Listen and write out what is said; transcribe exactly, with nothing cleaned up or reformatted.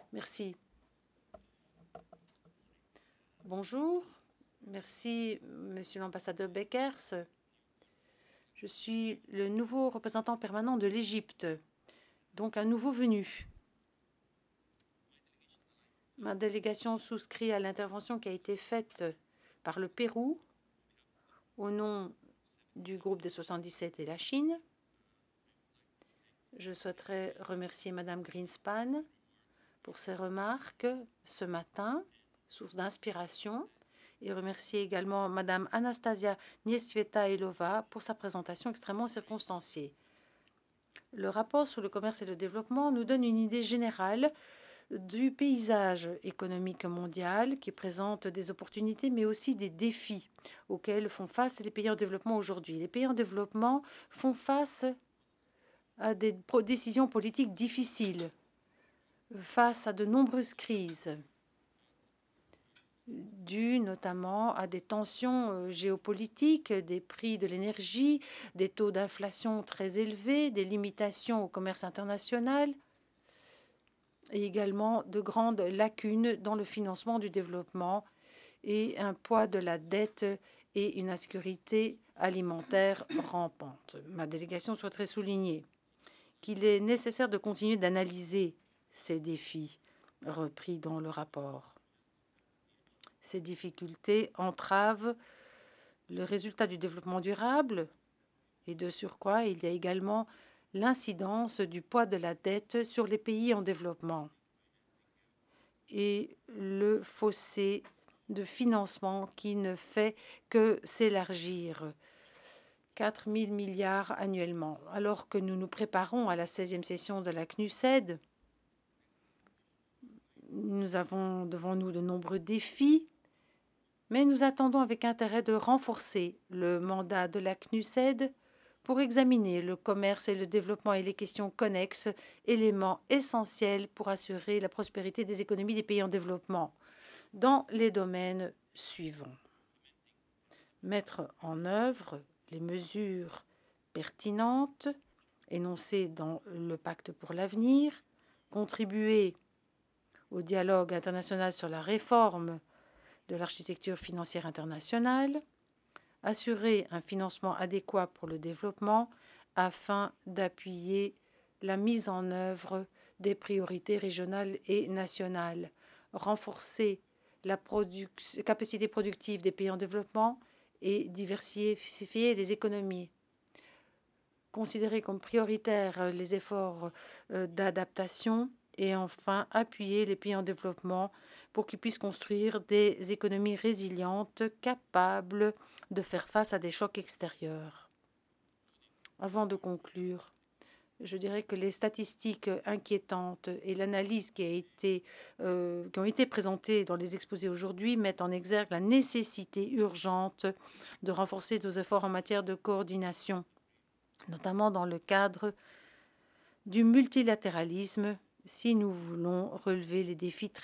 Merci. Bonjour. Merci, Monsieur l'ambassadeur Beckers. Je suis le nouveau représentant permanent de l'Égypte, donc un nouveau venu. Ma délégation souscrit à l'intervention qui a été faite par le Pérou au nom du groupe des soixante-dix-sept et la Chine. Je souhaiterais remercier Madame Greenspan pour ses remarques ce matin, source d'inspiration, et remercier également Madame Anastasia Niesvetailova pour sa présentation extrêmement circonstanciée. Le rapport sur le commerce et le développement nous donne une idée générale du paysage économique mondial qui présente des opportunités mais aussi des défis auxquels font face les pays en développement aujourd'hui. Les pays en développement font face à des décisions politiques difficiles, face à de nombreuses crises, dues notamment à des tensions géopolitiques, des prix de l'énergie, des taux d'inflation très élevés, des limitations au commerce international et également de grandes lacunes dans le financement du développement et un poids de la dette et une insécurité alimentaire rampante. Ma délégation souhaiterait souligner qu'il est nécessaire de continuer d'analyser ces défis repris dans le rapport. Ces difficultés entravent le résultat du développement durable et de surcroît, il y a également l'incidence du poids de la dette sur les pays en développement et le fossé de financement qui ne fait que s'élargir. quatre mille milliards annuellement. Alors que nous nous préparons à la seizième session de la C N U S E D, nous avons devant nous de nombreux défis, mais nous attendons avec intérêt de renforcer le mandat de la C N U S E D pour examiner le commerce et le développement et les questions connexes, éléments essentiels pour assurer la prospérité des économies des pays en développement dans les domaines suivants. Mettre en œuvre les mesures pertinentes énoncées dans le pacte pour l'avenir, contribuer au dialogue international sur la réforme de l'architecture financière internationale, assurer un financement adéquat pour le développement afin d'appuyer la mise en œuvre des priorités régionales et nationales, renforcer la produc- capacité productive des pays en développement et diversifier les économies. Considérer comme prioritaires les efforts euh, d'adaptation et enfin appuyer les pays en développement pour qu'ils puissent construire des économies résilientes capables de faire face à des chocs extérieurs. Avant de conclure, je dirais que les statistiques inquiétantes et l'analyse qui, a été, euh, qui ont été présentées dans les exposés aujourd'hui mettent en exergue la nécessité urgente de renforcer nos efforts en matière de coordination, notamment dans le cadre du multilatéralisme, si nous voulons relever les défis très